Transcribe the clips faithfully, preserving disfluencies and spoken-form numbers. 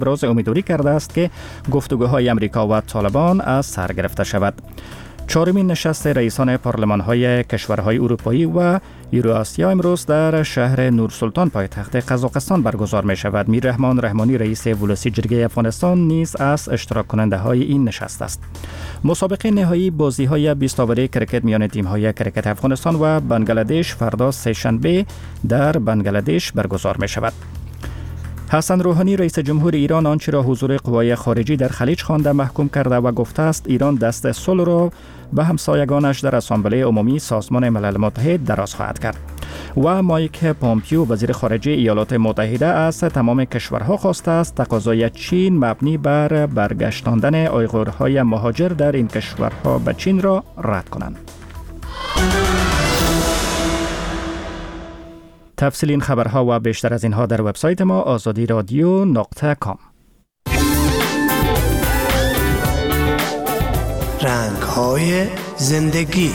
ابراز امیدواری کرده است که گفتگوهای امریکا و طالبان از سر گرفته شود. چهارمین نشست رئیسان پارلمان‌های کشورهای اروپایی و یوراسیا امروز در شهر نورسلطان پایتخت قزاقستان برگزار می شود. میررحمان رحمانی رئیس ولسی جرگه افغانستان نیز از اشتراک کننده های این نشست است. مسابقه نهایی بازی‌های بیست اوری کرکت میان تیم‌های کرکت افغانستان و بنگلادش فردا سه‌شنبه در بنگلادش برگزار می شود. حسن روحانی رئیس جمهور ایران آنچه را حضور قوای خارجی در خلیج خوانده محکوم کرده و گفته است ایران دست صلح را به همسایگانش در اسامبله عمومی سازمان ملل متحد دراز خواهد کرد. و مایک پامپیو وزیر خارجه ایالات متحده از تمام کشورها خواسته است تقاضای چین مبنی بر برگشتاندن آیغورهای مهاجر در این کشورها به چین را رد کنند. تفصیل این خبرها و بیشتر از اینها در وبسایت ما آزادی رادیو نقطه کام. رنگ‌های زندگی.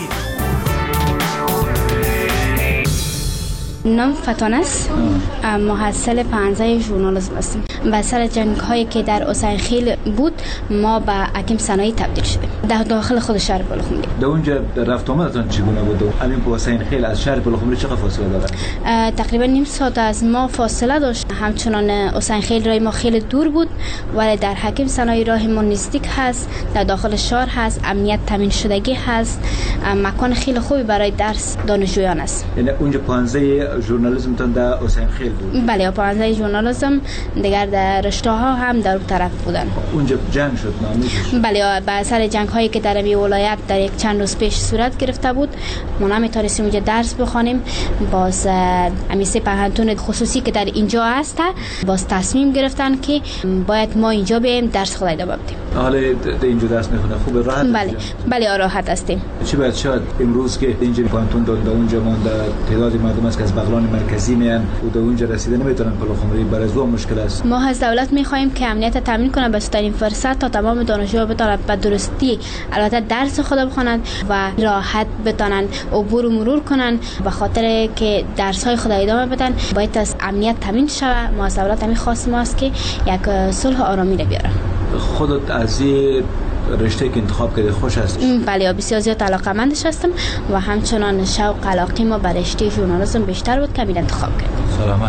نام فتانه است، محصل پانزده ژورنالیسم هستم. و سر جنگ هایی که در حسین خیل بود ما به حکیم صنایع تبدیل شدیم در داخل خود شهر بلخمری. در اونجا رفت آمدتون چگونه بود؟ همین به حسین خیل از شهر بلخمری چقدر فاصله داره؟ تقریبا نیم ساعت از ما فاصله داشت. همچنان حسین خیل راه ما خیلی دور بود ولی در حکیم صنایع راه ما نزدیک هست، در داخل شهر هست، امنیت تامین شدگی هست، مکان خیلی خوبی برای درس دانشجویان است. یعنی اونجا پانزده ژورنالیسم تون در حسین خیل بود؟ بله، پانزده ژورنالیسم دیگر در رشته ها هم در اون طرف بودن. اونجا جنگ شد نامیدش؟ بله، به اثر جنگ هایی که در این ولایت در یک چند روز پیش صورت گرفته بود ما نمیتونستیم اونجا درس بخوانیم. باز امیسی پهنتون خصوصی که در اینجا هست باز تصمیم گرفتن که باید ما اینجا بیایم درس خود ادامه بدیم. حالا اینجا درس میخونه خوب راحت؟ بله بله راحت هستیم. چی باید شد امروز که اینجا پهنتون داد اونجا مانده تعداد مردم است که از بغلان مرکزی میان و در اونجا رسیده نمیتونن بلخمری، برای زو مشکل است. ما از دولت میخواهیم که امنیت تامین کنه به این فرصت تا تمام دانشجوها بتونن به درستی البته درس خود بخونن و راحت بتونن عبور و مرور کنن. به خاطر که درس های خود ادامه بدن باید از امنیت تامین شه. ما از دولت همین خواست ماست که یک صلح آرامی رو بیاره. خودت از این رشته که انتخاب کرده خوش هست؟ بله، بسیار زیاد علاقه‌مندش هستم و همچنان شوق علاقه ما به رشته ژورنالیسم بیشتر بود که من انتخاب کردم. سلامت.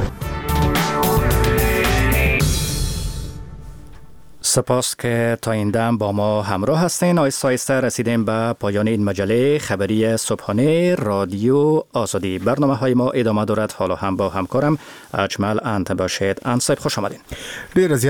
سپاس که تا این دم با ما همراه هستین. آیسته آیسته رسیدیم به پایان این مجله خبری صبحانه رادیو آزادی. برنامه های ما ادامه دارد، حالا هم با همکارم اجمل انت باشید. انصیب خوش آمدین.